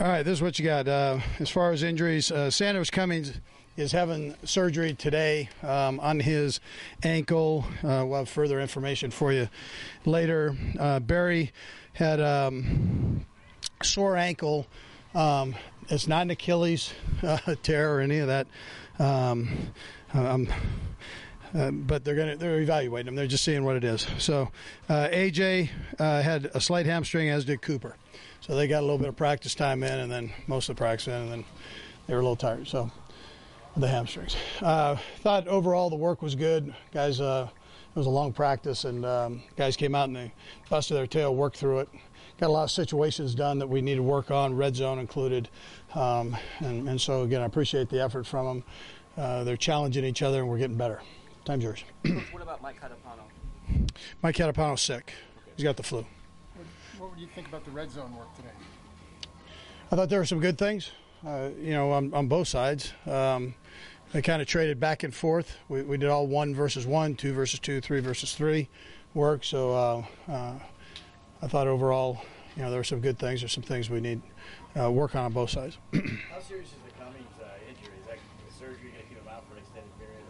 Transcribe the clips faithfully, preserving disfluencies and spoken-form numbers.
All right, this is what you got. Uh, as far as injuries, uh, Sanders Cummings is having surgery today um, on his ankle. Uh, we'll have further information for you later. Uh, Barry had um, a sore ankle. Um, it's not an Achilles uh, tear or any of that. Um, um, uh, but they're going to they're evaluating him. They're just seeing what it is. So uh, A J uh, had a slight hamstring, as did Cooper. So they got a little bit of practice time in, and then most of the practice in, and then they were a little tired. So the hamstrings. Uh, thought overall the work was good, guys. Uh, it was a long practice, and um, guys came out and they busted their tail, worked through it. Got a lot of situations done that we need to work on, red zone included. Um, and, and so again, I appreciate the effort from them. Uh, they're challenging each other, and we're getting better. Time's yours. What about Mike Catapano? Mike Catapano's sick. He's got the flu. What would you think about the red zone work today? I thought there were some good things, uh, you know, on, on both sides. Um, they kind of traded back and forth. We, we did all one versus one, two versus two, three versus three work. So uh, uh, I thought overall, you know, there were some good things. There's some things we need uh, work on on both sides. How serious is the Cummings uh, injury? Is that is surgery going to keep him out for an extended period?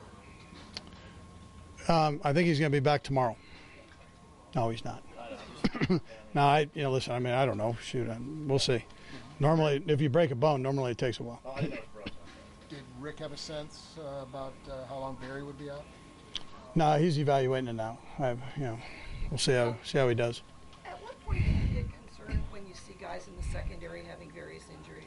Um, I think he's going to be back tomorrow. No, he's not. No, I, you know, listen, I mean, I don't know. Shoot, I, we'll see. Normally, if you break a bone, normally it takes a while. Oh, I didn't know it was broken. Did Rick have a sense uh, about uh, how long Barry would be out? No, he's evaluating it now. I, you know, we'll see how see how he does. At what point do you get concerned when you see guys in the secondary having various injuries?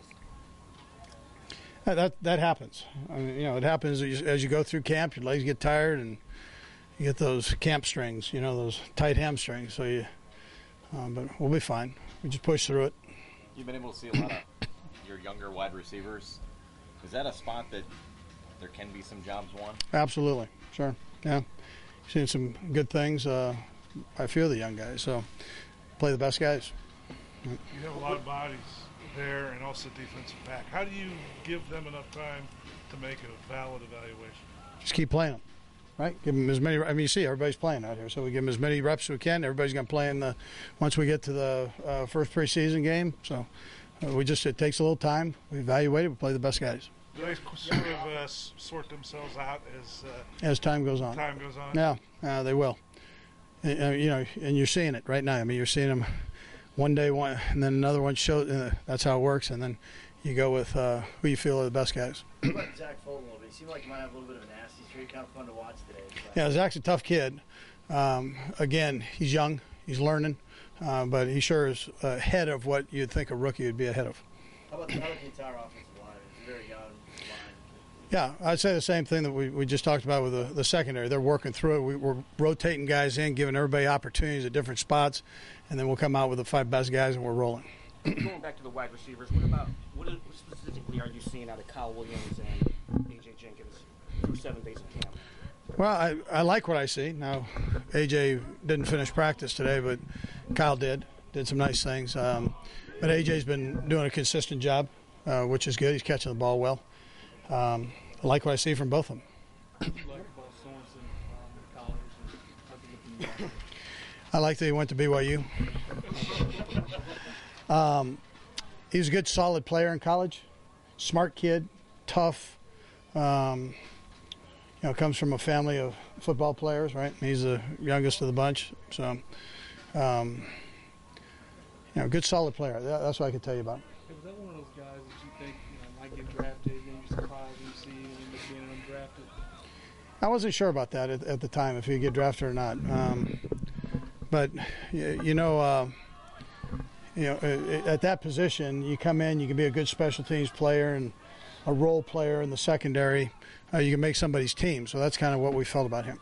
That that, that happens. I mean, you know, it happens as you, as you go through camp. Your legs get tired, and you get those camp strings. You know, those tight hamstrings. So you, um, but we'll be fine. We just push through it. You've been able to see a lot of your younger wide receivers. Is that a spot that there can be some jobs won? Absolutely, sure, yeah. Seen some good things. Uh, I feel the young guys, so play the best guys. You have a lot of bodies there, and also defensive back. How do you give them enough time to make a valid evaluation? Just keep playing them, right? Give them as many. I mean, you see, everybody's playing out here, so we give them as many reps as we can. Everybody's going to play in the once we get to the uh, first preseason game. So uh, we just it takes a little time. We evaluate it. We play the best guys. Do they sort of uh, sort themselves out as uh, as time goes on? Time goes on. Yeah, uh, they will. And, uh, you know, and you're seeing it right now. I mean, you're seeing them one day, one, and then another one shows. Uh, that's how it works. And then you go with uh, who you feel are the best guys. What about Zach Fulton a little bit? He seemed like he might have a little bit of a nasty streak. Kind of fun to watch today. Yeah, Zach's a tough kid. Um, again, he's young. He's learning. Uh, but he sure is ahead of what you'd think a rookie would be ahead of. How about, how about the entire offensive line? It's very young line. Yeah, I'd say the same thing that we, we just talked about with the, the secondary. They're working through it. We, we're rotating guys in, giving everybody opportunities at different spots, and then we'll come out with the five best guys, and we're rolling. Going back to the wide receivers, what about what, what specifically are you seeing out of Kyle Williams and A J Jenkins through seven days of camp? Well, I, I like what I see. Now, A J didn't finish practice today, but Kyle did. Did some nice things. Um, but A J's been doing a consistent job, uh, which is good. He's catching the ball well. Um, I like what I see from both of them. I like that he went to B Y U. Um, he was a good, solid player in college. Smart kid, tough. Um, you know, comes from a family of football players, right? He's the youngest of the bunch. So, um, you know, good, solid player. That, that's what I can tell you about him. Was that one of those guys that you think you know, might get drafted, maybe surprised when you see him end up being undrafted? I wasn't sure about that at, at the time, if he'd get drafted or not. Um, but, you, you know, uh, you know, at that position, you come in, you can be a good special teams player and a role player in the secondary. Uh, you can make somebody's team. So that's kind of what we felt about him.